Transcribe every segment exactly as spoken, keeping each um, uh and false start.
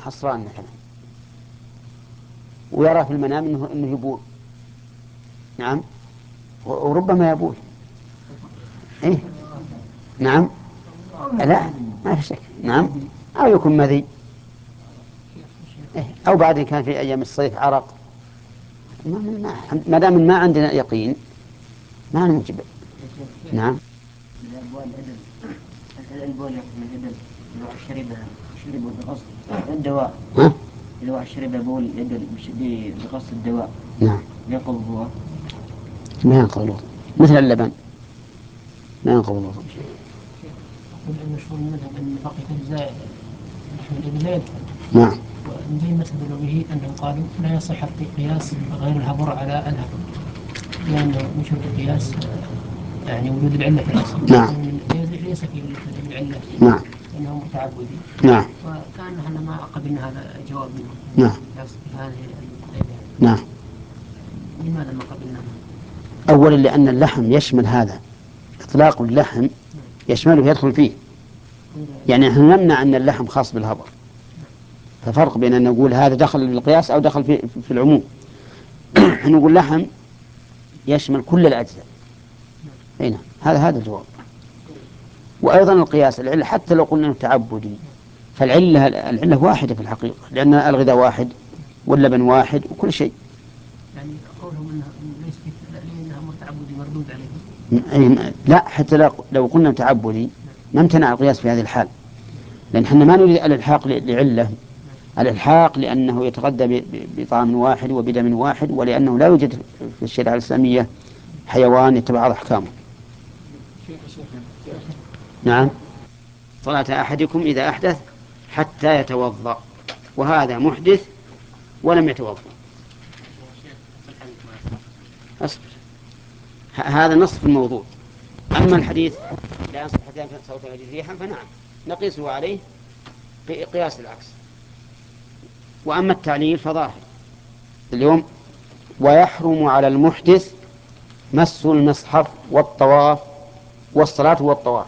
حصران مثلا ويرى في المنام إنه, إنه يبول، نعم، وربما يبول، إيه؟ نعم، لا ما في شك، نعم، أو يكون مذي، إيه؟ أو بعد كان في أيام الصيف عرق، ما دام ما عندنا يقين ما نوجب. نعم. البول من الإبل إذا واحد شربها شربه بقصد الدواء، إذا واحد شرب بول الإبل بقصد الدواء، نعم، ينقض الوضوء؟ ما ينقض الوضوء، مثل اللبن ما ينقض الوضوء. أقول أن مشهور المذهب أن بقية أجزاء لحم الإبل لا يدخل. نعم. وزي المذهب النبوي أنهم قالوا لا يصح القياس غير الهبر على الهبر، لأنه من شرط القياس يعني وجود العلة في الأصل. نعم. ليس في العلة. نعم. أنه متعبدي. نعم. وكان احنا ما قبلنا هذا الجواب منهم. نعم. هذه نعم. لماذا ما قبلنا؟ أولا لأن اللحم يشمل هذا، إطلاق اللحم يشمله يدخل فيه، يعني نحن نمنع أن اللحم خاص بالهبر، ففرق بين أن نقول هذا دخل بالقياس أو دخل في, في العموم. نقول لحم يشمل كل الأجزاء. هنا هذا هذا الجواب. وأيضا القياس العلة حتى لو قلنا تعبدي فالعلة العلة واحدة في الحقيقة، لأن الغذاء واحد واللبن واحد وكل شيء. يعني قولهم انها ليس لانها متعبدي مردود عليه. لا، حتى لو قلنا تعبدي ما امتنع القياس في هذه الحال، لأن احنا ما نريد الإلحاق لعلة، الإلحاق لأنه يتغذى بطعام واحد وبدم واحد، ولأنه لا يوجد في الشريعة الإسلامية حيوان يتبع أحكامه. نعم. صلاة أحدكم إذا أحدث حتى يتوضأ، وهذا محدث ولم يتوضأ. أصبر، هذا نصف الموضوع. أما الحديث لا ينصح حتى ينفع صوت الرجل ريحا فنعم نقيسه عليه قياس العكس. وأما التعليل فظاهر اليوم: ويحرم على المحدث مس المصحف والطواف والصلاة والطواف.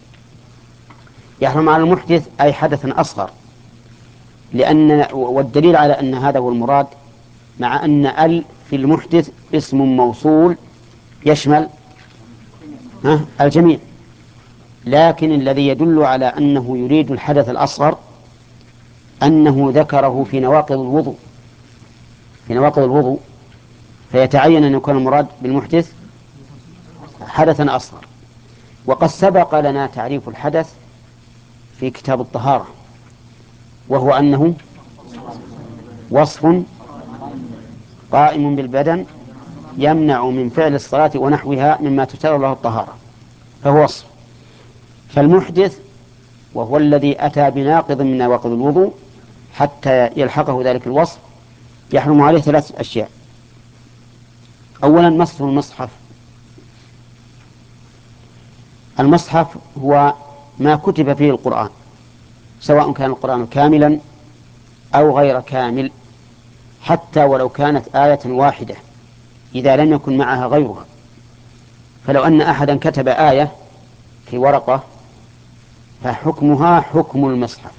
يحرم على المحدث أي حدثا أصغر، لأن والدليل على أن هذا هو المراد مع أن ال في المحدث اسم موصول يشمل الجميع، لكن الذي يدل على أنه يريد الحدث الأصغر أنه ذكره في نواقض الوضوء في نواقض الوضوء فيتعين أن يكون المراد بالمحدث حدثا أصغر. وقد سبق لنا تعريف الحدث في كتاب الطهارة، وهو أنه وصف قائم بالبدن يمنع من فعل الصلاة ونحوها مما تشترط له الطهارة، فهو وصف. فالمحدث وهو الذي أتى بناقض من نواقض الوضوء حتى يلحقه ذلك الوصف يحرم عليه ثلاث أشياء. أولا مس المصحف. المصحف هو ما كتب فيه القرآن، سواء كان القرآن كاملا أو غير كامل، حتى ولو كانت آية واحدة إذا لم يكن معها غيرها. فلو أن أحدا كتب آية في ورقة فحكمها حكم المصحف.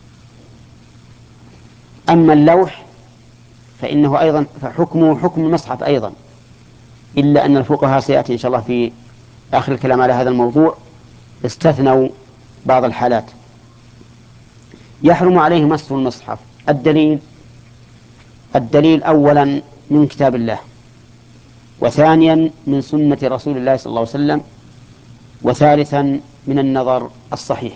أما اللوح فإنه أيضا فحكمه حكم المصحف أيضا، إلا أن الفقهاء سيأتي إن شاء الله في آخر الكلام على هذا الموضوع استثنوا بعض الحالات. يحرم عليه مس المصحف. الدليل الدليل أولا من كتاب الله، وثانيا من سنة رسول الله صلى الله عليه وسلم، وثالثا من النظر الصحيح.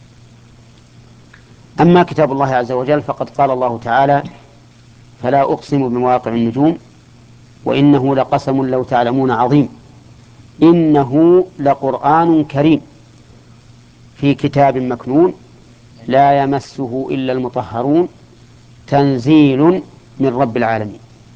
أما كتاب الله عز وجل فقد قال الله تعالى: فلا أقسم بمواقع النجوم وإنه لقسم لو تعلمون عظيم إنه لقرآن كريم في كتاب مكنون لا يمسه إلا المطهرون تنزيل من رب العالمين.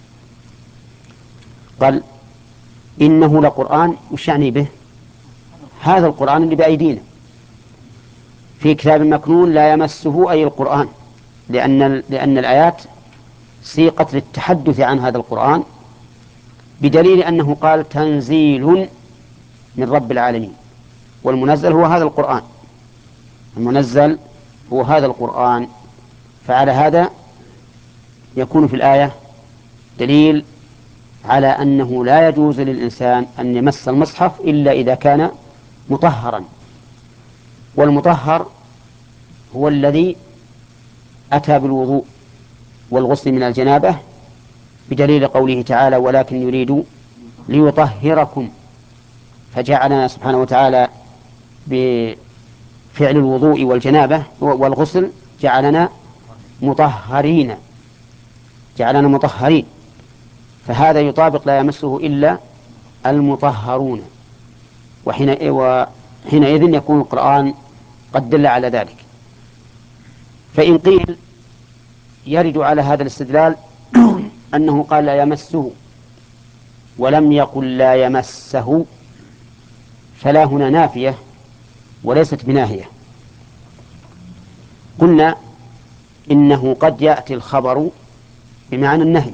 قال إنه لقرآن، وش يعني به؟ هذا القرآن اللي بأيدينا في كتاب مكنون لا يمسه أي القرآن، لأن, لأن الآيات سيقت للتحدث عن هذا القرآن، بدليل أنه قال تنزيل من رب العالمين، والمنزل هو هذا القرآن، المنزل هو هذا القرآن. فعلى هذا يكون في الآية دليل على أنه لا يجوز للإنسان أن يمس المصحف إلا إذا كان مطهرا، والمطهر هو الذي أتى بالوضوء والغسل من الجنابة بدليل قوله تعالى ولكن يريد ليطهركم، فجعلنا سبحانه وتعالى بفعل الوضوء والجنابة والغسل جعلنا مطهرين جعلنا مطهرين فهذا يطابق لا يمسه إلا المطهرون، وحين وحينئذ يكون القرآن قد دل على ذلك. فإن قيل يرد على هذا الاستدلال أنه قال لا يمسه ولم يقل لا يمسه، فلا هنا نافية وليست بناهية. قلنا إنه قد يأتي الخبر بمعنى النهي،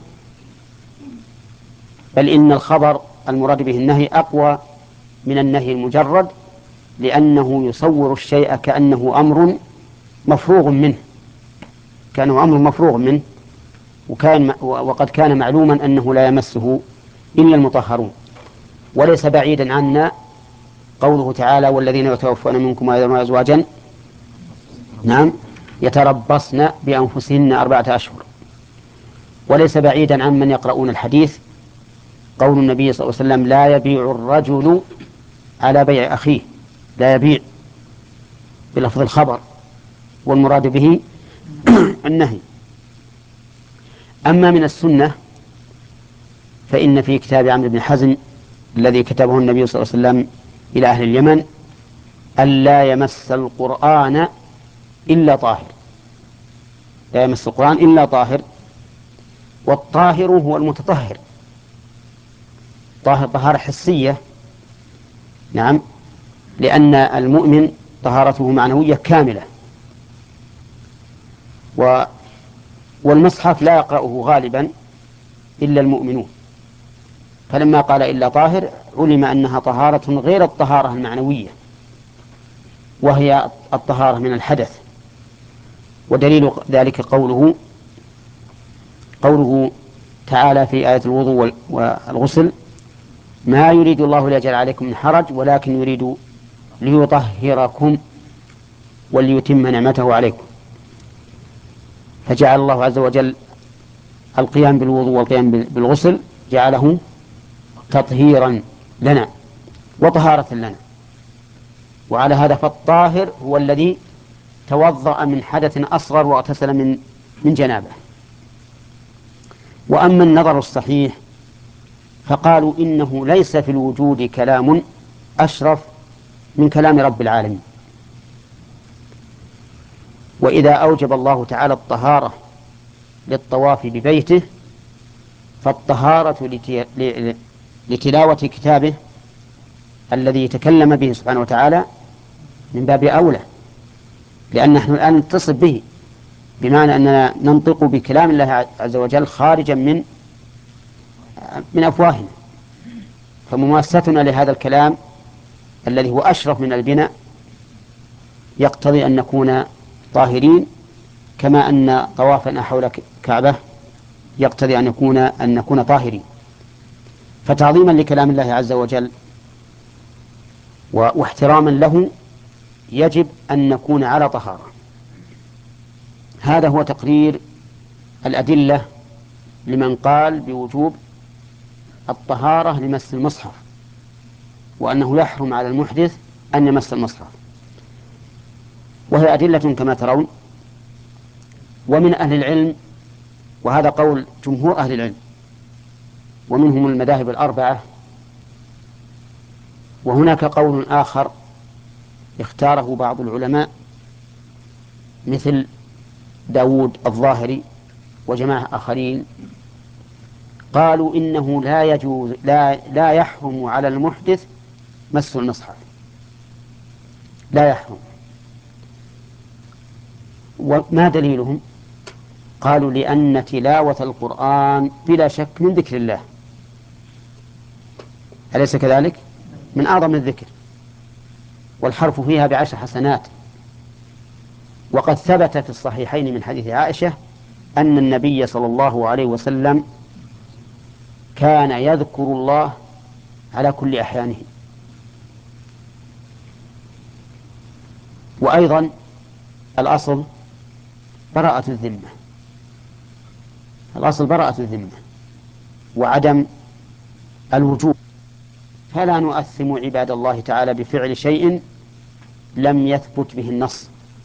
بل إن الخبر المراد به النهي أقوى من النهي المجرد، لأنه يصور الشيء كأنه أمر مفروغ منه كأنه أمر مفروغ منه وكان وقد كان معلوما أنه لا يمسه إلا المطهرون. وليس بعيدا عنا قوله تعالى والذين يتوفون منكم ويذرون أزواجا نعم يتربصن بأنفسهن أربعة أشهر. وليس بعيدا عن من يقرؤون الحديث قول النبي صلى الله عليه وسلم لا يبيع الرجل على بيع أخيه، لا يبيع بلفظ الخبر والمراد به النهي. أما من السنة فإن في كتاب عمرو بن حزم الذي كتبه النبي صلى الله عليه وسلم إلى أهل اليمن ألا يمس القرآن إلا طاهر، لا يمس القرآن إلا طاهر، والطاهر هو المتطهر، طاهر طهارة حسية نعم، لأن المؤمن طهارته معنوية كاملة. و والمصحف لا يقرأه غالبا إلا المؤمنون، فلما قال إلا طاهر علم أنها طهارة غير الطهارة المعنوية وهي الطهارة من الحدث. ودليل ذلك قوله قوله تعالى في آية الوضوء والغسل ما يريد الله ليجعل عليكم من حرج ولكن يريد ليطهركم وليتم نعمته عليكم، فجعل الله عز وجل القيام بالوضوء والقيام بالغسل جعله تطهيرا لنا وطهارة لنا. وعلى هذا فالطاهر هو الذي توضأ من حدث أصغر واغتسل من من جنابه. وأما النظر الصحيح فقالوا إنه ليس في الوجود كلام أشرف من كلام رب العالمين، وإذا أوجب الله تعالى الطهارة للطواف ببيته فالطهارة لتلاوة كتابه الذي تكلم به سبحانه وتعالى من باب أولى، لأن نحن الآن نتصف به بمعنى أننا ننطق بكلام الله عز وجل خارجا من من أفواهنا، فمماستنا لهذا الكلام الذي هو أشرف من البناء يقتضي أن نكون طاهرين، كما أن طوافنا حول كعبة يقتضي أن يكون أن نكون طاهرين. فتعظيما لكلام الله عز وجل واحتراما له يجب أن نكون على طهارة. هذا هو تقرير الأدلة لمن قال بوجوب الطهارة لمس المصحف، وأنه يحرم على المحدث أن يمس المصحف، وهي أدلة كما ترون. ومن أهل العلم، وهذا قول جمهور أهل العلم ومنهم المذاهب الأربعة، وهناك قول آخر اختاره بعض العلماء مثل داود الظاهري وجماعة آخرين، قالوا إنه لا يجوز لا, لا يحرم على المحدث مس المصحف، لا يحرم. وما دليلهم؟ قالوا لأن تلاوة القرآن بلا شك من ذكر الله، أليس كذلك؟ من أعظم الذكر، والحرف فيها بعشر حسنات، وقد ثبت في الصحيحين من حديث عائشة أن النبي صلى الله عليه وسلم كان يذكر الله على كل أحيانه. وأيضا الأصل براءة الذمة، الأصل براءة الذمة وعدم الوجوب، فلا نؤثم عباد الله تعالى بفعل شيء لم يثبت به النص.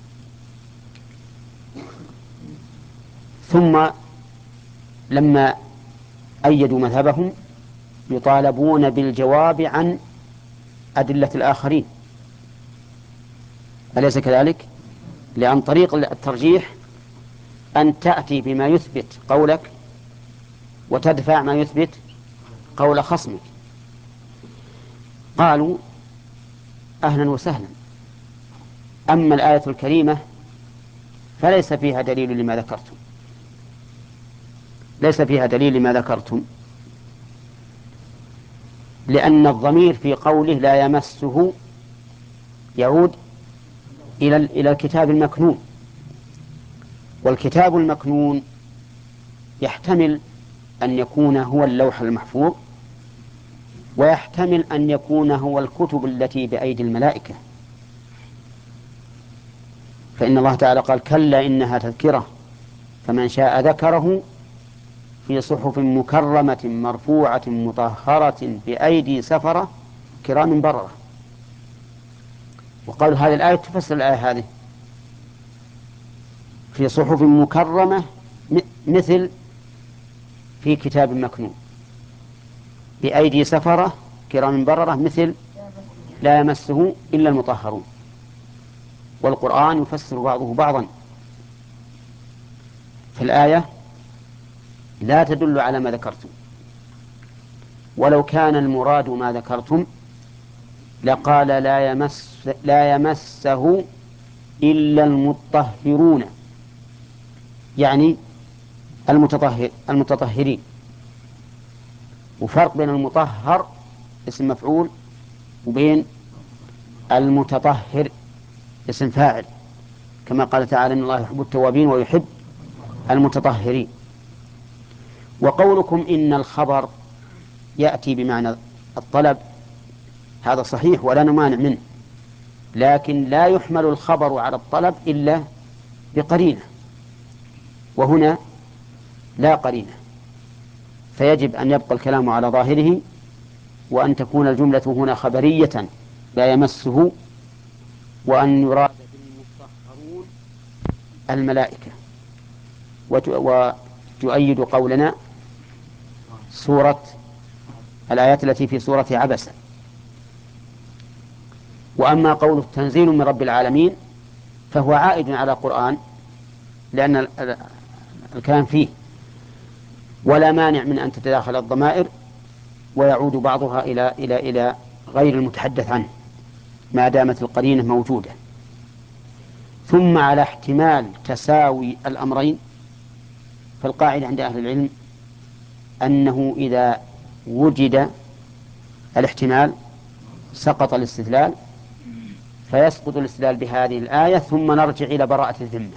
ثم لما أيدوا مذهبهم يطالبون بالجواب عن أدلة الآخرين، أليس كذلك؟ لأن طريق الترجيح أن تأتي بما يثبت قولك وتدفع ما يثبت قول خصمك. قالوا أهلا وسهلا، أما الآية الكريمة فليس فيها دليل لما ذكرتم، ليس فيها دليل لما ذكرتم، لأن الضمير في قوله لا يمسه يعود إلى إلى الكتاب المكنون، والكتاب المكنون يحتمل أن يكون هو اللوح المحفوظ، ويحتمل أن يكون هو الكتب التي بأيدي الملائكة، فإن الله تعالى قال كلا إنها تذكرة فمن شاء ذكره في صحف مكرمة مرفوعة مطهرة بأيدي سفرة كرام بررة. وقال هذه الآية تفسر الآية هذه في صحف مكرمة مثل في كتاب مكنون، بأيدي سفرة كرام بررة مثل لا يمسه إلا المطهرون. والقرآن يفسر بعضه بعضا، في الآية لا تدل على ما ذكرتم، ولو كان المراد ما ذكرتم لقال لا يمس لا يمسه إلا المطهرون، يعني المتطهر المتطهرين. وفرق بين المطهر اسم مفعول وبين المتطهر اسم فاعل، كما قال تعالى إن الله يحب التوابين ويحب المتطهرين. وقولكم إن الخبر يأتي بمعنى الطلب هذا صحيح ولا نمانع منه، لكن لا يحمل الخبر على الطلب إلا بقرينة، وهنا لا قرينة، فيجب أن يبقى الكلام على ظاهره، وأن تكون الجملة هنا خبرية لا يمسه، وأن يراد بالمطهرون الملائكة. وتؤيد قولنا سورة الآيات التي في سورة عبسة. وأما قوله تنزيل من رب العالمين فهو عائد على القرآن لأن الكلام فيه، ولا مانع من أن تتداخل الضمائر ويعود بعضها إلى إلى إلى غير المتحدث عنه ما دامت القرينة موجودة. ثم على احتمال تساوي الأمرين، فالقاعدة عند أهل العلم أنه إذا وجد الاحتمال سقط الاستدلال، فيسقط الاستدلال بهذه الآية ثم نرجع إلى براءة الذمة.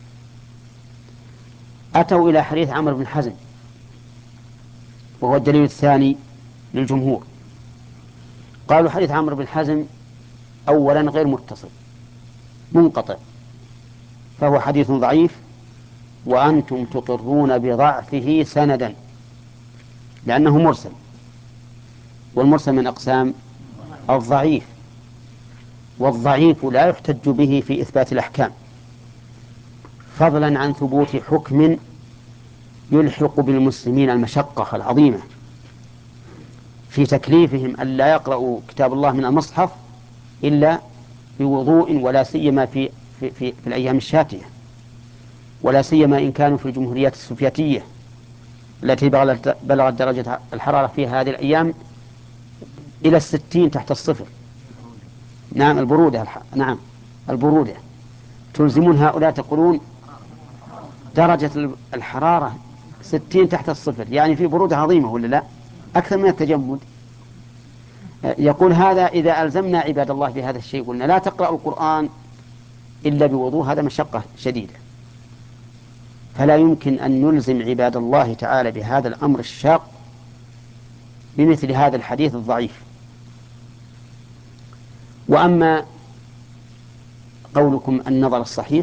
أتوا إلى حديث عمرو بن حزم وهو الدليل الثاني للجمهور. قالوا حديث عمرو بن حزم أولا غير متصل منقطع، فهو حديث ضعيف، وأنتم تقرون بضعفه سندا لأنه مرسل، والمرسل من أقسام الضعيف، والضعيف لا يحتج به في إثبات الأحكام، فضلا عن ثبوت حكم يلحق بالمسلمين المشقة العظيمة في تكليفهم أن لا يقرأوا كتاب الله من المصحف إلا بوضوء، ولا سيما في, في, في, في الأيام الشاتية، ولا سيما إن كانوا في الجمهوريات السوفيتية التي بلغت درجة الحرارة في هذه الأيام إلى الستين تحت الصفر. نعم البرودة الح... نعم البرودة تلزمون هؤلاء تقولون درجة الحرارة ستين تحت الصفر، يعني في برودة عظيمة ولا لا؟ أكثر من التجمد. يقول هذا إذا ألزمنا عباد الله بهذا الشيء قلنا لا تقرأوا القرآن إلا بوضوء هذا مشقة شديدة، فلا يمكن أن نلزم عباد الله تعالى بهذا الأمر الشاق بمثل هذا الحديث الضعيف. وأما قولكم النظر الصحيح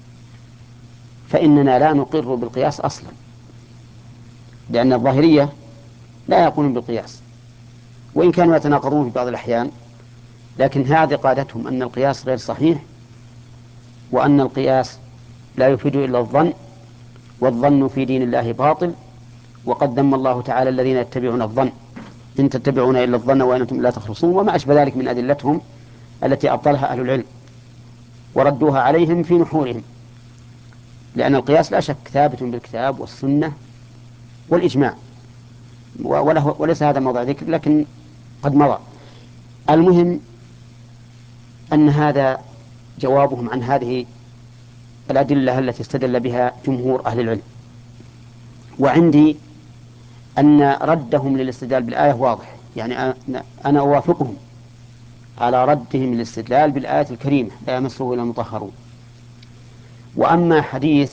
فإننا لا نقر بالقياس أصلا، لأن الظاهرية لا يقولون بالقياس، وإن كانوا يتناقضون في بعض الأحيان، لكن هذه قادتهم أن القياس غير صحيح، وأن القياس لا يفيد إلا الظن، والظن في دين الله باطل، وقد ذم الله تعالى الذين يتبعون الظن إن تتبعون إلا الظن وأنتم لا تخرصون، وما أشبه ذلك من أدلتهم التي أبطلها أهل العلم وردوها عليهم في نحورهم. لأن القياس لا شك ثابت بالكتاب والسنة والإجماع، وله وليس هذا موضع ذكر لكن قد مضى. المهم أن هذا جوابهم عن هذه الأدلة التي استدل بها جمهور أهل العلم. وعندي أن ردهم للاستدلال بالآية واضح، يعني أنا أوافقهم على ردهم للاستدلال بالآية الكريمة لا يمسه إلا المطهرون. وأما حديث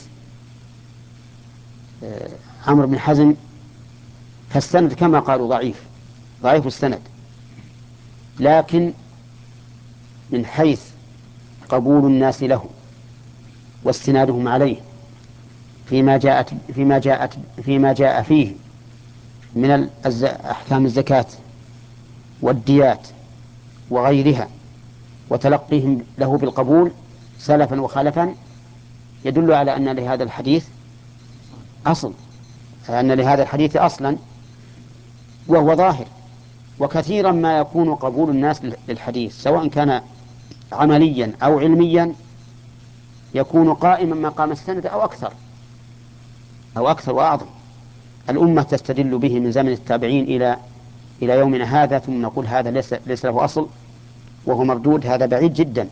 عمرو بن حزم فالسند كما قالوا ضعيف ضعيف السند، لكن من حيث قبول الناس له واستنادهم عليه فيما جاءت فيما جاءت فيما جاء فيه من أحكام الزكاة والديات وغيرها، وتلقيهم له بالقبول سلفا وخلفا، يدل على أن لهذا الحديث أصل، أن لهذا الحديث أصلا وهو ظاهر. وكثيرا ما يكون قبول الناس للحديث سواء كان عمليا أو علميا يكون قائما مقام السند أو أكثر أو أكثر وأعظم. الأمة تستدل به من زمن التابعين إلى إلى يومنا هذا، ثم نقول هذا ليس ليس له أصل وهو مردود، هذا بعيد جدا.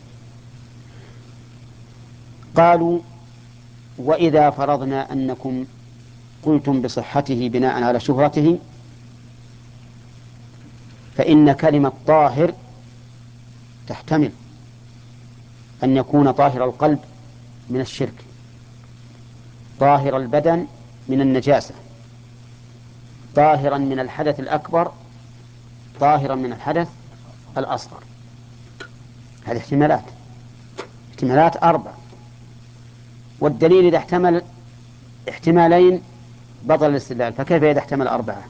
قالوا وإذا فرضنا أنكم قلتم بصحته بناء على شهرته فإن كلمة طاهر تحتمل أن يكون طاهر القلب من الشرك، طاهر البدن من النجاسة، طاهرا من الحدث الأكبر، طاهرا من الحدث الأصغر. هذه احتمالات احتمالات أربع، والدليل إذا احتمل احتمالين بطل الاستدلال، فكيف إذا احتمل أربعة؟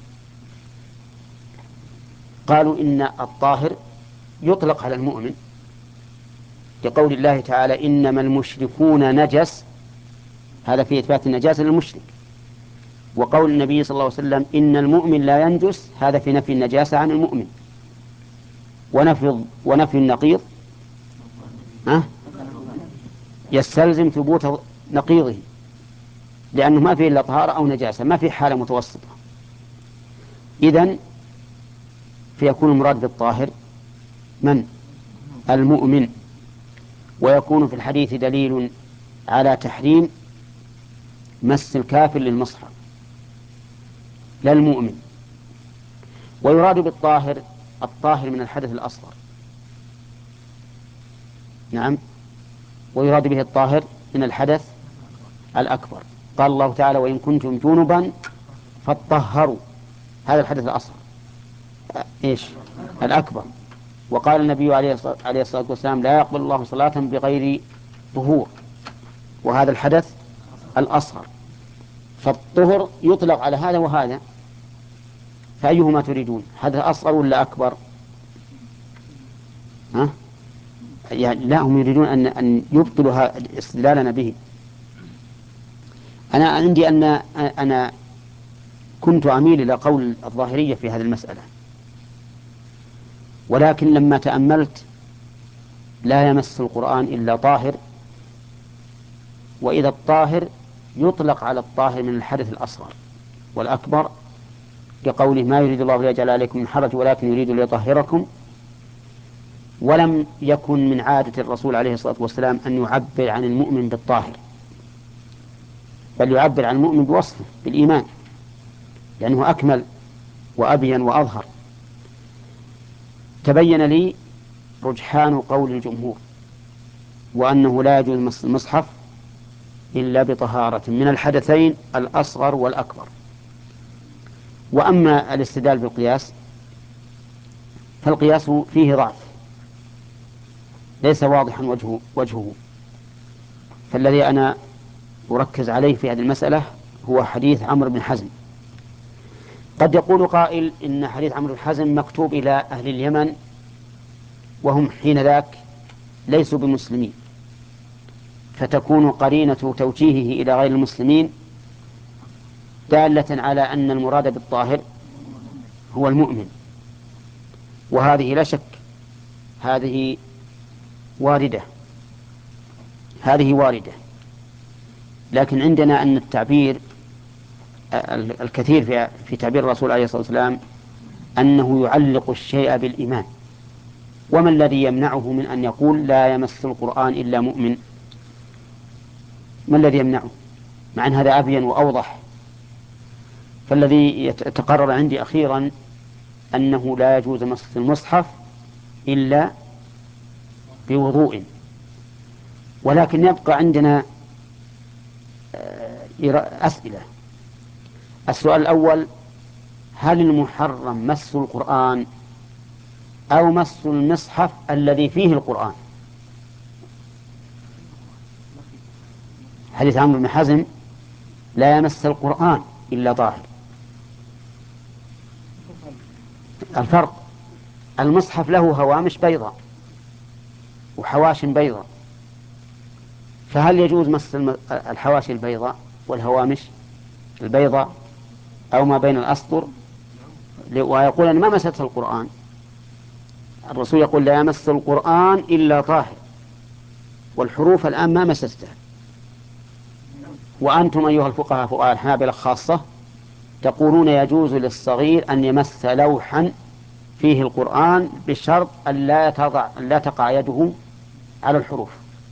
قالوا إن الطاهر يطلق على المؤمن لقول الله تعالى إنما المشركون نجس، هذا في إثبات النجاسة للمشرك، وقول النبي صلى الله عليه وسلم إن المؤمن لا ينجس، هذا في نفي النجاسة عن المؤمن، ونفي ونفي النقيض أه؟ يستلزم ثبوت نقيضه، لأنه ما فيه إلا طهارة أو نجاسة، ما فيه حالة متوسطة. إذن فيكون المراد بالطاهر من؟ المؤمن. ويكون في الحديث دليل على تحريم مس الكافر للمصحف لا المؤمن. ويراد بالطاهر الطاهر من الحدث الأصغر، نعم، ويراد به الطاهر من الحدث الأكبر. قال الله تعالى وإن كنتم جنبا فاطهروا، هذا الحدث الأصغر إيش الأكبر. وقال النبي عليه الصلاة والسلام لا يقبل الله صلاة بغير طهور، وهذا الحدث الأصغر. فالطهر يطلق على هذا وهذا، فأيهما تريدون؟ حدث أصغر ولا أكبر؟ ها؟ يعني لا، هم يريدون أن أن يبطلوا استدلالنا به. أنا عندي أن أنا كنت أميل إلى قول الظاهرية في هذه المسألة، ولكن لما تأملت لا يمس القرآن إلا طاهر، وإذا الطاهر يطلق على الطاهر من الحدث الأصغر والأكبر، كقوله ما يريد الله ليجعل عليكم من حرج ولكن يريد ليطهركم. ولم يكن من عادة الرسول عليه الصلاة والسلام أن يعبر عن المؤمن بالطاهر، بل يعبر عن المؤمن بوصفه بالإيمان، لأنه أكمل وأبين وأظهر. تبين لي رجحان قول الجمهور وأنه لا يجوز مس المصحف إلا بطهارة من الحدثين الأصغر والأكبر. وأما الاستدلال بالقياس فالقياس فيه ضعف ليس واضحا وجهه, وجهه فالذي أنا أركز عليه في هذه المسألة هو حديث عمرو بن حزم. قد يقول قائل إن حديث عمرو بن حزم مكتوب إلى أهل اليمن وهم حين ذاك ليسوا بمسلمين، فتكون قرينة توجيهه إلى غير المسلمين دالة على أن المراد بالطاهر هو المؤمن، وهذه لا شك هذه واردة هذه واردة لكن عندنا أن التعبير الكثير في في تعبير الرسول عليه الصلاة والسلام أنه يعلق الشيء بالإيمان، وما الذي يمنعه من أن يقول لا يمس القرآن إلا مؤمن؟ ما الذي يمنعه؟ مع أن هذا أبين وأوضح. فالذي يتقرر عندي أخيرا أنه لا يجوز مس المصحف إلا بوضوء. ولكن يبقى عندنا أسئلة. السؤال الأول: هل المحرم مس القرآن أو مس المصحف الذي فيه القرآن؟ حديث عمرو بن حزم لا يمس القرآن إلا طاهر. الفرق: المصحف له هوامش بيضاء وحواش بيضاء، فهل يجوز مس الحواشي البيضاء والهوامش البيضاء أو ما بين الأسطر؟ ويقول أن ما مسته القرآن. الرسول يقول لا يمس القرآن إلا طاهر، والحروف الآن ما مسستها. وأنتم أيها الفقهاء فقهاء الحنابلة خاصة تقولون يجوز للصغير أن يمس لوحا فيه القرآن بشرط أن لا تضع أن لا تقع يده على الحروف،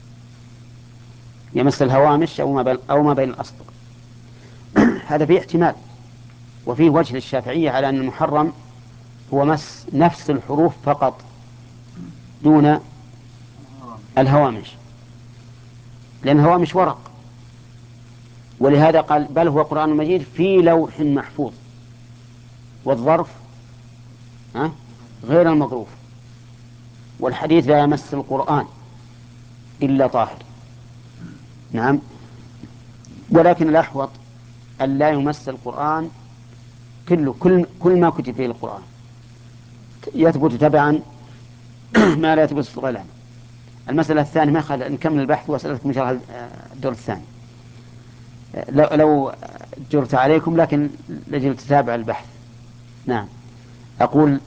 يمس الهوامش أو ما بين أو ما بين الأسطر. هذا فيه احتمال، وفيه وجه للشافعية على أن المحرم هو مس نفس الحروف فقط دون الهوامش، لأن الهوامش ورق، ولهذا قال بل هو قرآن مجيد في لوح محفوظ، والظرف ها غير المظروف، والحديث لا يمس القرآن إلا طاهر. نعم، ولكن الأحوط أن لا يمس القرآن كله، كل, كل ما كتب فيه القرآن يثبت تبعا ما لا يثبت في الغير. المسألة الثانية ما خل نكمل البحث وأسألكم إن شاء الله الدور الثاني لو, لو جرت عليكم، لكن لجل تتابع البحث. نعم، أقول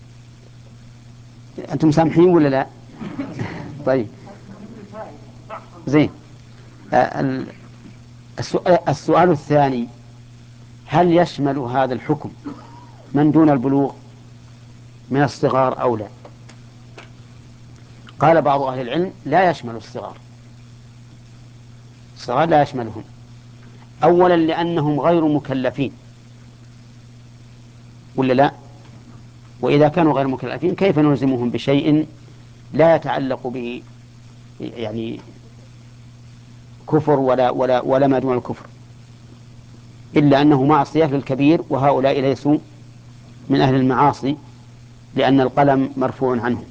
أنتم سامحين ولا لا؟ طيب زين. السؤال الثاني: هل يشمل هذا الحكم من دون البلوغ من الصغار أو لا؟ قال بعض أهل العلم لا يشمل الصغار، الصغار لا يشملهم. أولا لأنهم غير مكلفين، ولا لا؟ وإذا كانوا غير مكلفين كيف نلزمهم بشيء لا يتعلق به يعني كفر ولا, ولا, ولا ما دون الكفر، إلا أنه معصية للكبير، وهؤلاء ليسوا من أهل المعاصي لأن القلم مرفوع عنهم.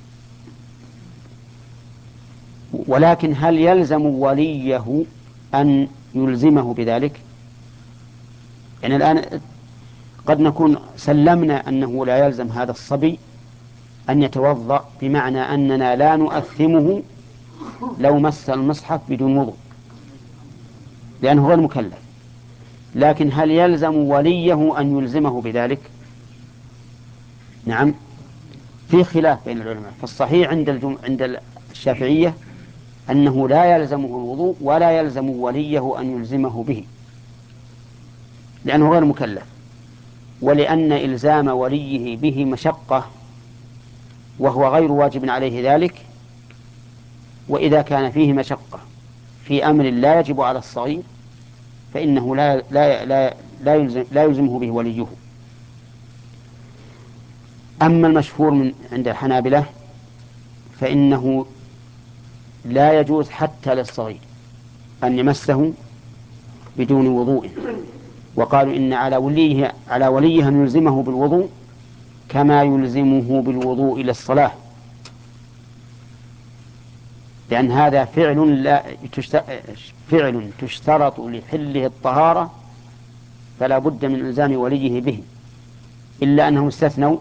ولكن هل يلزم وليه أن يلزمه بذلك؟ يعني الآن قد نكون سلمنا أنه لا يلزم هذا الصبي أن يتوضأ، بمعنى أننا لا نؤثمه لو مس المصحف بدون وضوء لأنه غير مكلف. لكن هل يلزم وليه أن يلزمه بذلك؟ نعم، في خلاف بين العلماء. فالصحيح عند الجم... عند الشافعية أنه لا يلزمه الوضوء ولا يلزم وليه أن يلزمه به لأنه غير مكلف، ولأن إلزام وليه به مشقة وهو غير واجب عليه ذلك. وإذا كان فيه مشقة في أمر لا يجب على الصغير فإنه لا, لا, لا, لا, يلزم لا يلزمه به وليه. أما المشهور من عند الحنابلة فإنه لا يجوز حتى للصغير أن يمسه بدون وضوء، وقالوا إن على وليه على وليه أن يلزمه بالوضوء كما يلزمه بالوضوء إلى الصلاة، لأن هذا فعل لا فعل تشترط لحله الطهارة فلا بد من إلزام وليه به، إلا أنهم استثنوا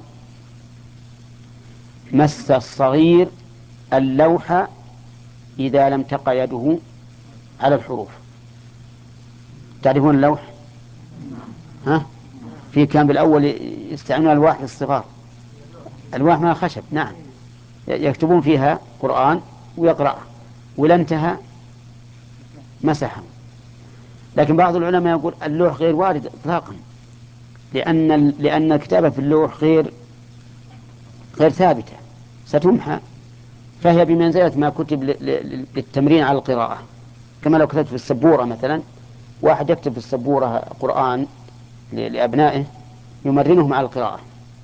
مس الصغير اللوح إذا لم تقع يده على الحروف. تعرفون اللوح؟ ها؟ في كان بالأول يستعملون الواح للصغار، الواح ما خشب، نعم، يكتبون فيها قرآن ويقرأ، ولا انتهى مسحه. لكن بعض العلماء يقول اللوح غير وارد إطلاقا، لأن لأن الكتابة في اللوح غير غير ثابتة، ستمحى، فهي بمنزلة ما كتب للتمرين على القراءة، كما لو كتبت في السبورة مثلا، واحد يكتب في السبورة قرآن لأبنائه يمرنهم على القراءة.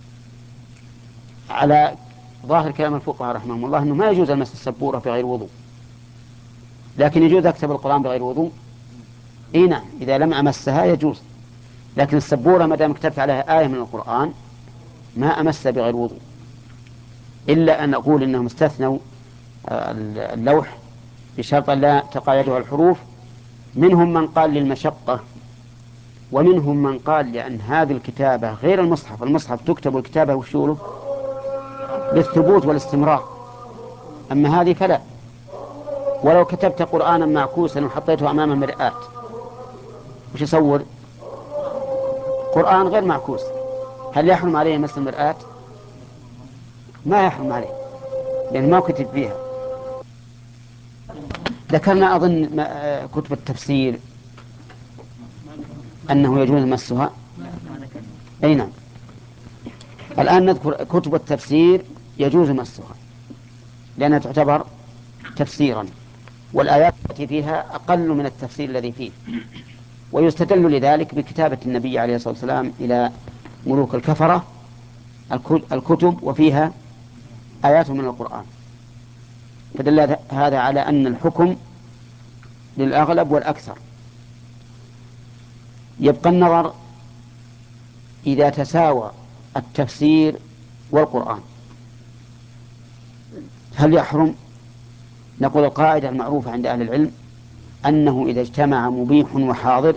على ظاهر كلام الفقهاء رحمهم الله أنه ما يجوز المس السبورة بغير وضوء، لكن يجوز أكتب القرآن بغير وضوء. إيه نعم، إذا لم أمسها يجوز، لكن السبورة ما دام كتبت عليها آية من القرآن ما أمس بغير وضوء، إلا أن أقول إنهم استثنوا اللوح بشرط لا تقع يده الحروف. منهم من قال للمشقة، ومنهم من قال لأن هذه الكتابة غير المصحف، المصحف تكتب الكتابة وشوله للثبوت والاستمرار، أما هذه فلا. ولو كتبت قرآنا معكوسا وحطيته أمام المرآة وش يصور؟ قرآن غير معكوس، هل يحرم عليه مس المرآة؟ ما يحرم عليه، لأن ما كتب فيها. ذكرنا أظن كتب التفسير أنه يجوز مسها. أي نعم، الآن نذكر كتب التفسير يجوز مسها لأنها تعتبر تفسيرا، والآيات التي فيها أقل من التفسير الذي فيه، ويستدل لذلك بكتابة النبي عليه الصلاة والسلام إلى ملوك الكفرة الكتب وفيها آيات من القرآن، فدل هذا على أن الحكم للأغلب والأكثر. يبقى النظر إذا تساوى التفسير والقرآن هل يحرم؟ نقول القاعدة المعروفة عند أهل العلم أنه إذا اجتمع مبيح وحاضر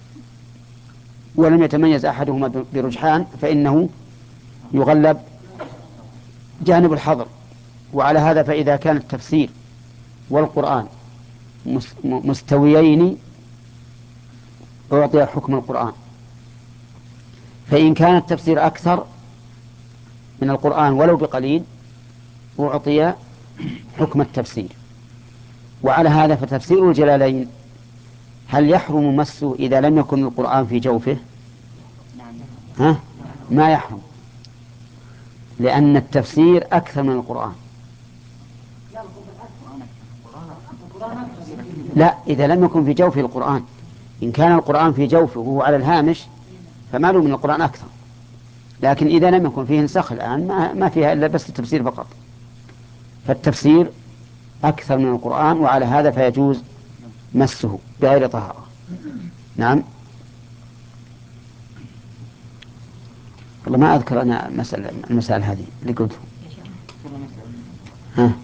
ولم يتميز أحدهما برجحان فإنه يغلب جانب الحظر. وعلى هذا فإذا كان التفسير والقرآن مستويين أعطي حكم القرآن، فإن كان التفسير أكثر من القرآن ولو بقليل أعطي حكم التفسير. وعلى هذا فتفسير الجلالين هل يحرم مسه إذا لم يكن القرآن في جوفه؟ ها؟ ما يحرم، لأن التفسير أكثر من القرآن. لا، إذا لم يكن في جوفه القرآن، إن كان القرآن في جوفه وهو على الهامش فما له من القرآن أكثر، لكن إذا لم يكن فيه نسخ الآن ما, ما فيها إلا بس التفسير فقط، فالتفسير أكثر من القرآن، وعلى هذا فيجوز مسه بغير طهارة. نعم. والله ما أذكر أنا مسألة المسألة هذه اللي قلتها. ها؟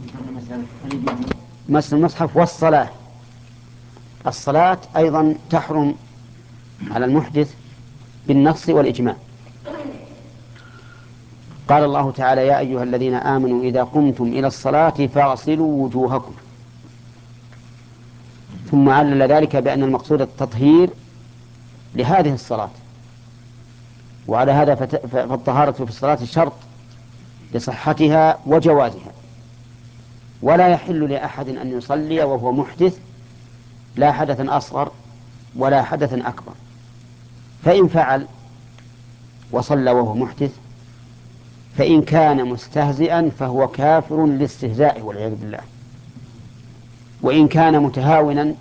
مس المصحف والصلاة. الصلاة أيضا تحرم على المحدث بالنص والإجماع. قال الله تعالى: يا أيها الذين آمنوا إذا قمتم إلى الصلاة فاغسلوا وجوهكم، ثم علل ذلك بأن المقصود التطهير لهذه الصلاة. وعلى هذا فالطهارة في الصلاة شرط لصحتها وجوازها، ولا يحل لأحد أن يصلي وهو محدث، لا حدث أصغر ولا حدث أكبر. فإن فعل وصلى وهو محدث فإن كان مستهزئا فهو كافر للاستهزاء والعياذ بالله، وإن كان متهاونا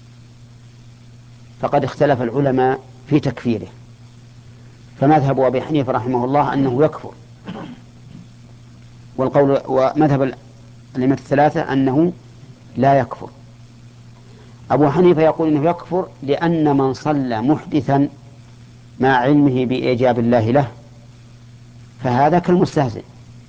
فقد اختلف العلماء في تكفيره، فمذهب أبي حنيفة رحمه الله أنه يكفر، والقول ومذهب الأئمة الثلاثة أنه لا يكفر. أبو حنيفة يقول إنه يكفر لأن من صلى محدثا مع علمه بإيجاب الله له فهذا كالمستهزئ،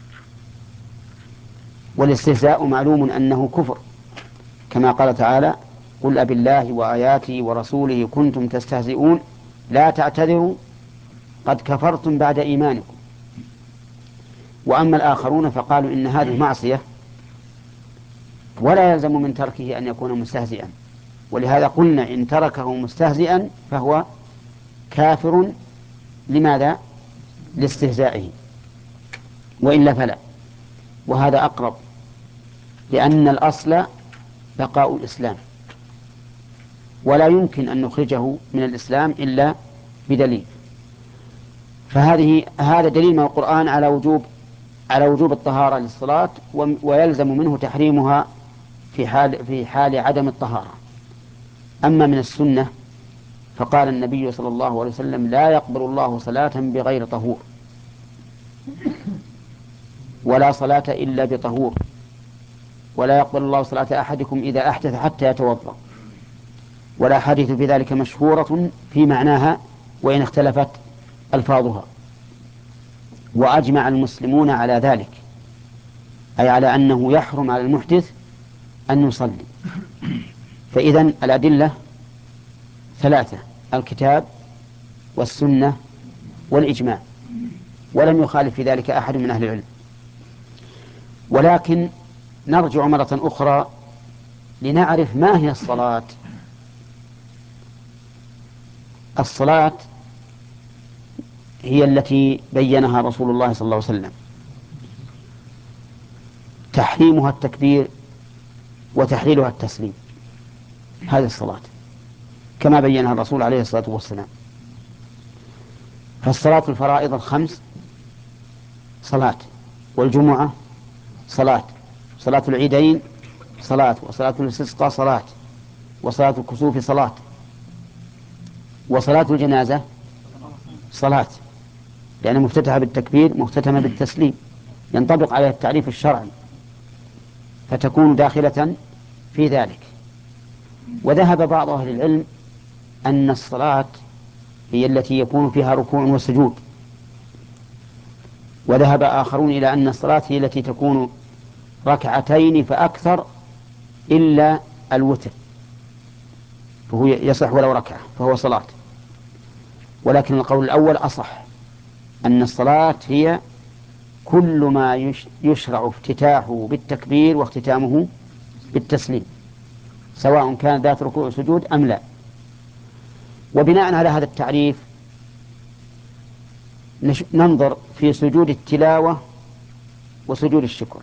والاستهزاء معلوم أنه كفر، كما قال تعالى: قل أبالله وآياته ورسوله كنتم تستهزئون لا تعتذروا قد كفرتم بعد إيمانكم. وأما الآخرون فقالوا إن هذه معصية ولا يلزم من تركه أن يكون مستهزئا، ولهذا قلنا إن تركه مستهزئا فهو كافر. لماذا؟ لاستهزائه، وإلا فلا. وهذا أقرب، لأن الأصل بقاء الإسلام، ولا يمكن أن نخرجه من الإسلام إلا بدليل. فهذه هذا دليل من القرآن على وجوب على وجوب الطهارة للصلاة، ويلزم منه تحريمها في حال في حال عدم الطهارة. أما من السنة فقال النبي صلى الله عليه وسلم: لا يقبل الله صلاة بغير طهور، ولا صلاة إلا بطهور، ولا يقبل الله صلاة أحدكم إذا أحدث حتى يتوضأ. والأحاديث في ذلك مشهورة في معناها وإن اختلفت ألفاظها. وأجمع المسلمون على ذلك، أي على أنه يحرم على المحدث أن يصلي. فإذن الأدلة ثلاثة: الكتاب والسنة والإجماع، ولم يخالف في ذلك أحد من أهل العلم. ولكن نرجع مرة أخرى لنعرف ما هي الصلاة. الصلاة هي التي بينها رسول الله صلى الله عليه وسلم، تحريمها التكبير وتحليلها التسليم، هذه الصلاة كما بينها الرسول عليه الصلاة والسلام. فالصلاة الفرائض الخمس صلاة، والجمعة صلاة، صلاة العيدين صلاة، وصلاة الاستسقاء صلاة، وصلاة الكسوف صلاة، وصلاة الجنازة صلاة، لأنها مفتتحة بالتكبير مختتمة بالتسليم، ينطبق عليها التعريف الشرعي، فتكون داخلة في ذلك. وذهب بعض أهل العلم أن الصلاة هي التي يكون فيها ركوع وسجود، وذهب آخرون إلى أن الصلاة هي التي تكون ركعتين فأكثر إلا الوتر، فهو يصح ولو ركعة فهو صلاة. ولكن القول الأول أصح، أن الصلاة هي كل ما يشرع افتتاحه بالتكبير واختتامه بالتسليم، سواء كان ذات ركوع وسجود أم لا. وبناء على هذا التعريف ننظر في سجود التلاوة وسجود الشكر،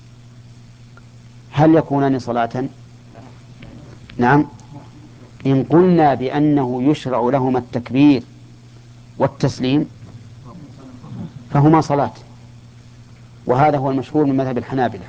هل يكونان صلاة؟ نعم، إن قلنا بأنه يشرع لهما التكبير والتسليم فهما صلاة. وهذا هو المشهور من مذهب الحنابلة،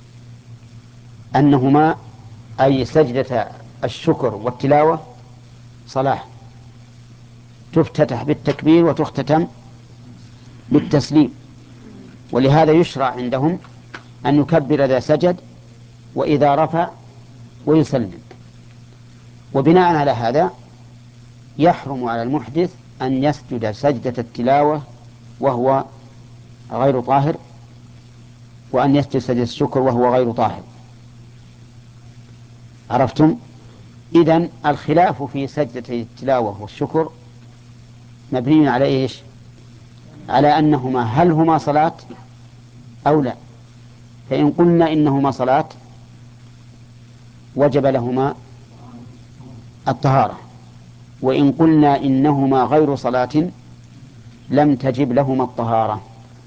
أنهما أي سجدة الشكر والتلاوة صلاة، تفتتح بالتكبير وتختتم بالتسليم. ولهذا يشرع عندهم أن يكبر إذا سجد وإذا رفع ويسلم. وبناء على هذا يحرم على المحدث أن يسجد سجدة التلاوة وهو غير طاهر، وأن يسجد سجدة الشكر وهو غير طاهر. عرفتم؟ إذن الخلاف في سجدة التلاوة والشكر مبني على إيش؟ على أنهما هل هما صلاة أو لا. فإن قلنا إنهما صلاة وجب لهما الطهارة، وإن قلنا إنهما غير صلاة لم تجب لهما الطهارة.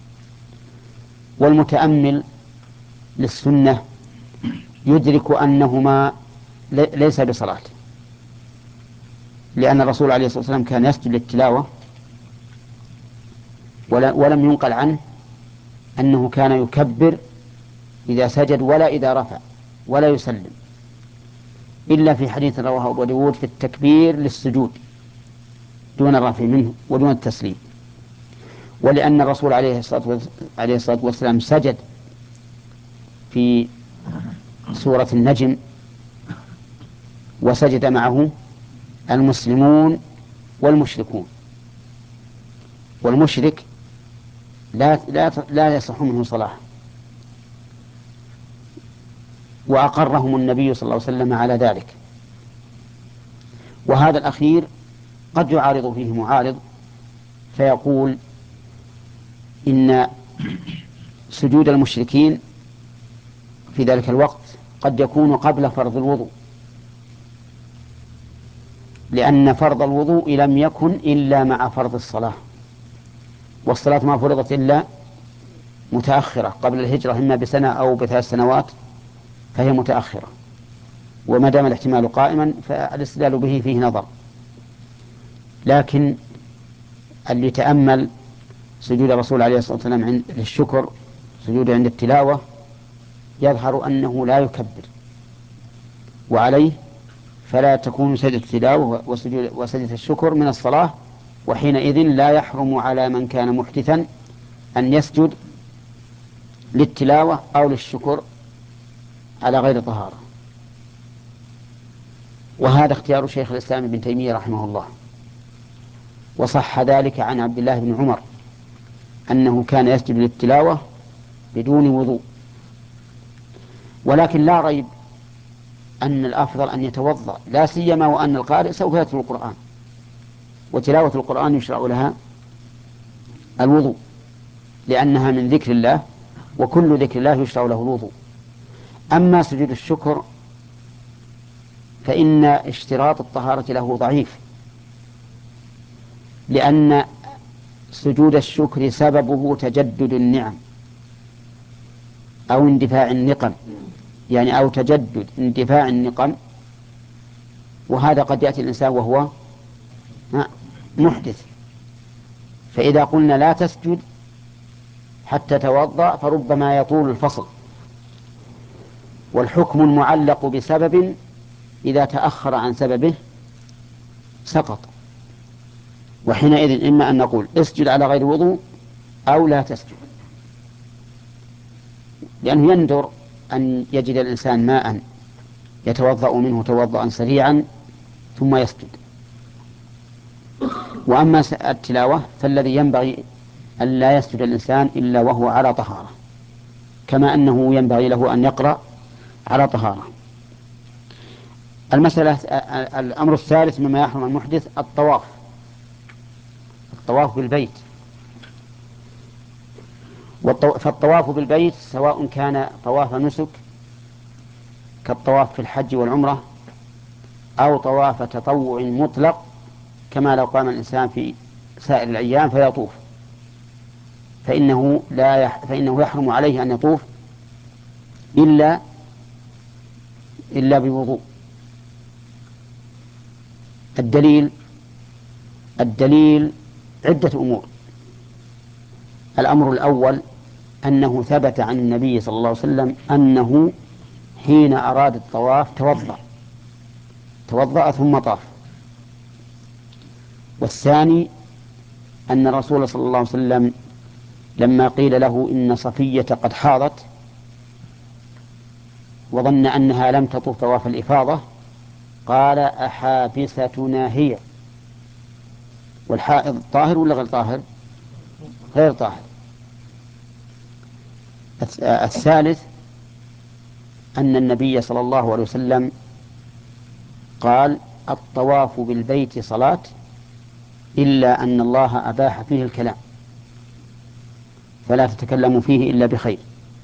والمتأمل للسنة يدرك أنهما ليس بصلاة، لأن الرسول عليه الصلاة والسلام كان يسجد للتلاوة ولم ينقل عنه أنه كان يكبر إذا سجد ولا إذا رفع ولا يسلم، إلا في حديث رواه أبو داود في التكبير للسجود دون الرفع منه ودون التسليم. ولأن الرسول عليه الصلاة والسلام سجد في سورة النجم وسجد معه المسلمون والمشركون، والمشرك لا لا لا يصح منه صلاة، وأقرهم النبي صلى الله عليه وسلم على ذلك. وهذا الأخير قد يعارض فيه معارض فيقول إن سجود المشركين في ذلك الوقت قد يكون قبل فرض الوضوء، لأن فرض الوضوء لم يكن إلا مع فرض الصلاة، والصلاة ما فرضت إلا متأخرة قبل الهجرة إما بسنة أو بثلاث سنوات، فهي متأخرة، وما دام الاحتمال قائما فالاستدلال به فيه نظر. لكن اللي تأمل سجود الرسول عليه الصلاة والسلام عند الشكر، سجود عند التلاوة، يظهر أنه لا يكبر، وعليه فلا تكون سجدة التلاوة وسجدة الشكر من الصلاة، وحينئذ لا يحرم على من كان محدثا أن يسجد للتلاوة أو للشكر على غير طهارة. وهذا اختيار شيخ الإسلام ابن تيمية رحمه الله، وصح ذلك عن عبد الله بن عمر أنه كان يسجد للتلاوة بدون وضوء. ولكن لا ريب أن الأفضل أن يتوضأ، لا سيما وأن القارئ سوف يتلو القرآن، وتلاوة القرآن يشرع لها الوضوء لأنها من ذكر الله، وكل ذكر الله يشرع له الوضوء. أما سجود الشكر فإن اشتراط الطهارة له ضعيف، لأن سجود الشكر سببه تجدد النعم أو اندفاع النقم، يعني أو تجدد اندفاع النقم، وهذا قد يأتي الإنسان وهو محدث، فإذا قلنا لا تسجد حتى توضأ فربما يطول الفصل، والحكم المعلق بسبب إذا تأخر عن سببه سقط، وحينئذ إما أن نقول اسجد على غير وضوء أو لا تسجد، لأنه يندر أن يجد الإنسان ماء يتوضأ منه توضأ سريعا ثم يسجد. وأما التلاوة فالذي ينبغي أن لا يسجد الإنسان إلا وهو على طهارة، كما أنه ينبغي له أن يقرأ على طهارة. المسألة الأمر الثالث مما يحرم المحدث الطواف، الطواف بالبيت. فالطواف بالبيت سواء كان طواف نسك كالطواف في الحج والعمرة، أو طواف تطوع مطلق كما لو قام الإنسان في سائر الأيام فيطوف، فإنه, لا يح... فإنه يحرم عليه أن يطوف إلا إلا بوضوء. الدليل الدليل عدة أمور. الأمر الأول أنه ثبت عن النبي صلى الله عليه وسلم أنه حين أراد الطواف توضأ توضأ ثم طاف. والثاني أن الرسول صلى الله عليه وسلم لما قيل له إن صفية قد حاضت وظن أنها لم تطوف طواف الإفاضة قال أحابستنا هي؟ والحائض طاهر ولا غير طاهر؟ غير طاهر. الثالث أن النبي صلى الله عليه وسلم قال الطواف بالبيت صلاة إلا أن الله أباح فيه الكلام فلا تتكلموا فيه إلا بخير.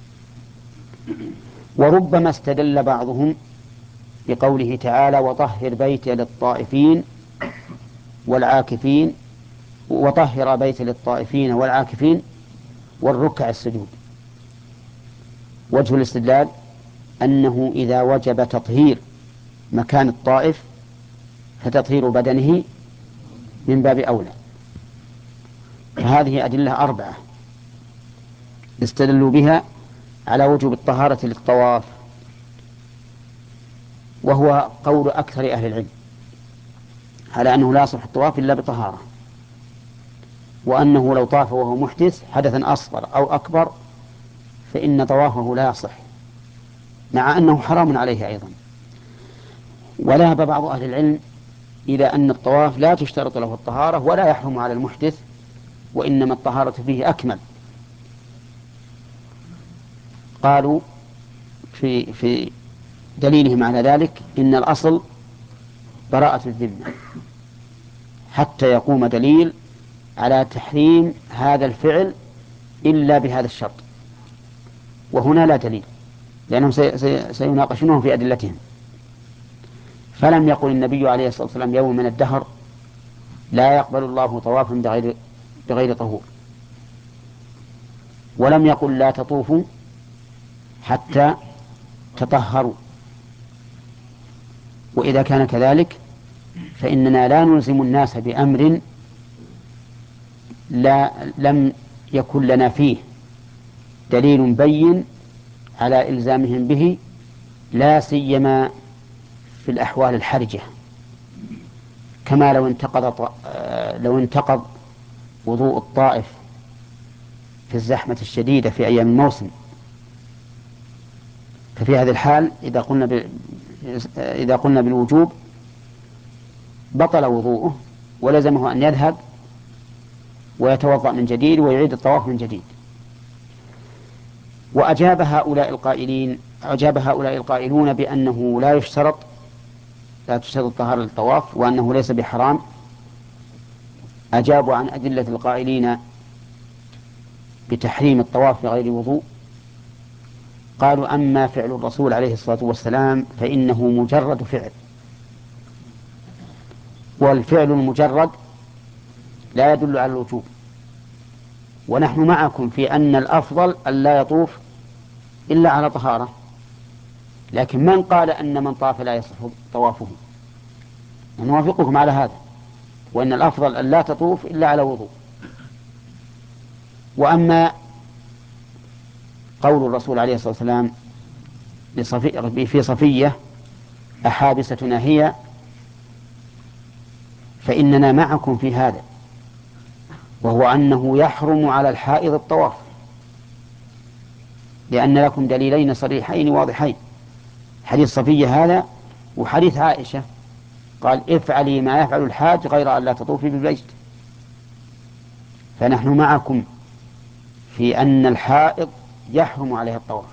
وربما استدل بعضهم بقوله تعالى وطهر بيتي للطائفين والعاكفين وطهر بيتي للطائفين والعاكفين والركع السجود. وجه الاستدلال أنه إذا وجب تطهير مكان الطائف فتطهير بدنه من باب أولى. فهذه أدلة أربعة استدلوا بها على وجوب الطهارة للطواف، وهو قول أكثر أهل العلم على أنه لا يصح الطواف إلا بطهارة، وأنه لو طاف وهو محدث حدثا أصغر أو أكبر فإن طوافه لا يصح، مع أنه حرام عليه أيضا. وذهب بعض أهل العلم إلى أن الطواف لا تشترط له الطهارة ولا يحرم على المحدث، وإنما الطهارة فيه أكمل. قالوا في في دليلهم على ذلك إن الأصل براءة الذمة حتى يقوم دليل على تحريم هذا الفعل إلا بهذا الشرط، وهنا لا دليل لأنهم سيناقشونه في أدلتهم. فلم يقل النبي عليه الصلاة والسلام يوم من الدهر لا يقبل الله طوافا بغير, بغير طهور، ولم يقل لا تطوفوا حتى تطهروا. وإذا كان كذلك فإننا لا نلزم الناس بأمر لا لم يكن لنا فيه دليل بين على إلزامهم به، لا سيما في الأحوال الحرجة، كما لو انتقض لو انتقض وضوء الطائف في الزحمة الشديدة في أيام الموسم، ففي هذه الحال إذا قلنا ب... إذا قلنا بالوجوب بطل وضوءه ولزمه أن يذهب ويتوضأ من جديد ويعيد الطواف من جديد. وأجاب هؤلاء القائلين أجاب هؤلاء القائلون بأنه لا يشترط لا تشترط الطهارة للطواف وأنه ليس بحرام، أجابوا عن أدلة القائلين بتحريم الطواف بغير وضوء. قالوا أما فعل الرسول عليه الصلاة والسلام فإنه مجرد فعل، والفعل المجرد لا يدل على الوجوب، ونحن معكم في أن الأفضل أن لا يطوف إلا على طهارة، لكن من قال أن من طاف لا يصح طوافه؟ نوافقكم على هذا، وأن الأفضل أن لا تطوف إلا على وضوء. وأما قول الرسول عليه الصلاة والسلام في صفية أحابستنا هي، فإننا معكم في هذا، وهو أنه يحرم على الحائض الطواف، لأن لكم دليلين صريحين واضحين، حديث صفية هذا وحديث عائشة قال افعلي ما يفعل الحاج غير أن لا تطوفي بالبيت. فنحن معكم في أن الحائض يحرم عليها الطواف،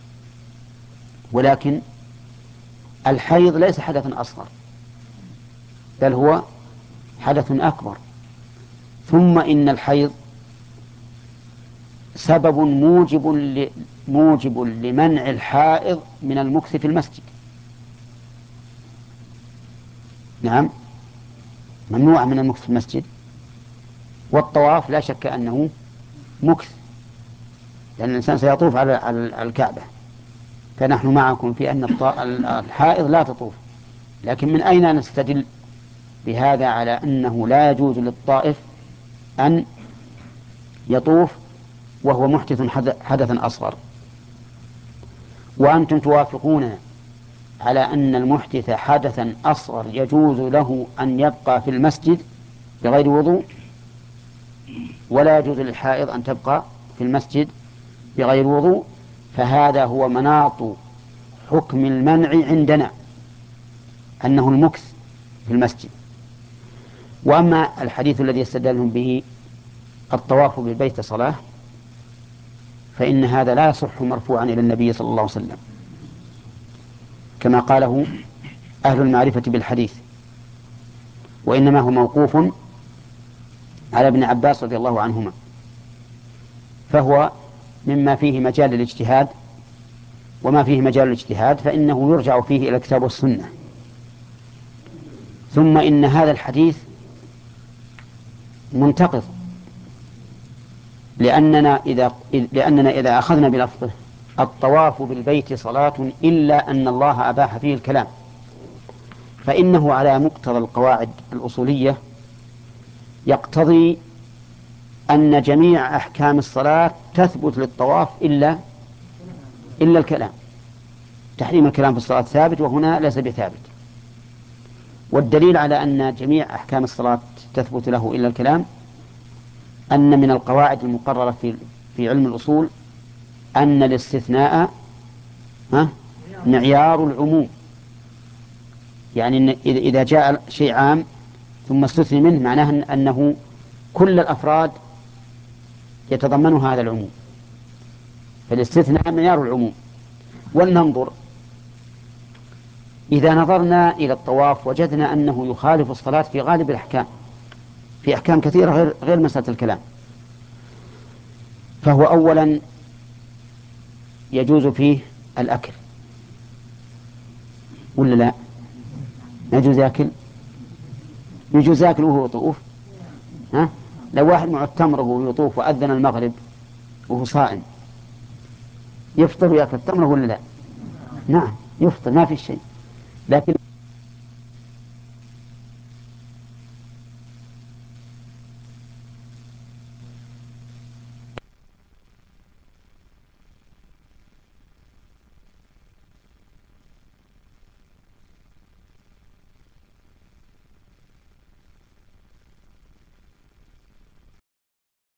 ولكن الحيض ليس حدثا أصغر بل هو حدث أكبر، ثم إن الحيض سبب موجب موجب لمنع الحائض من المكث في المسجد. نعم، ممنوع من المكث في المسجد، والطواف لا شك أنه مكث، لأن الإنسان سيطوف على الكعبة. فنحن معكم في أن الحائض لا تطوف، لكن من أين نستدل بهذا على أنه لا يجوز للطائف أن يطوف وهو محدث حدثا أصغر؟ وأنتم توافقون على أن المحدث حدثا أصغر يجوز له أن يبقى في المسجد بغير وضوء، ولا يجوز للحائض أن تبقى في المسجد بغير وضوء، فهذا هو مناط حكم المنع عندنا، أنه المكث في المسجد. وأما الحديث الذي يستدلهم به الطواف بالبيت صلاة، فإن هذا لا يصح مرفوعا إلى النبي صلى الله عليه وسلم كما قاله أهل المعرفة بالحديث، وإنما هو موقوف على ابن عباس رضي الله عنهما، فهو مما فيه مجال الاجتهاد، وما فيه مجال الاجتهاد فإنه يرجع فيه إلى الكتاب والسنة. ثم إن هذا الحديث منتقض، لأننا إذا, لأننا إذا أخذنا بلفظه الطواف بالبيت صلاة إلا أن الله أباح فيه الكلام، فإنه على مقتضى القواعد الأصولية يقتضي أن جميع أحكام الصلاة تثبت للطواف إلا إلا الكلام. تحريم الكلام في الصلاة ثابت، وهنا ليس بثابت. والدليل على أن جميع أحكام الصلاة تثبت له إلا الكلام أن من القواعد المقررة في في علم الأصول أن الاستثناء معيار العموم، يعني إذا جاء شيء عام ثم استثني منه معناه أنه كل الأفراد يتضمن هذا العموم، فالاستثناء معيار العموم. ولننظر، إذا نظرنا إلى الطواف وجدنا أنه يخالف الصلاة في غالب الأحكام، في أحكام كثيرة غير, غير مسألة الكلام، فهو أولا يجوز فيه الأكل ولا لا؟ ما يجوز يأكل؟ يجوز يأكل وهو يطوف؟ ها؟ لو واحد معه التمر وهو يطوف وأذن المغرب وهو صائم يفطر ويأكل التمر ولا لا؟ نعم يفطر، ما في شيء. لكن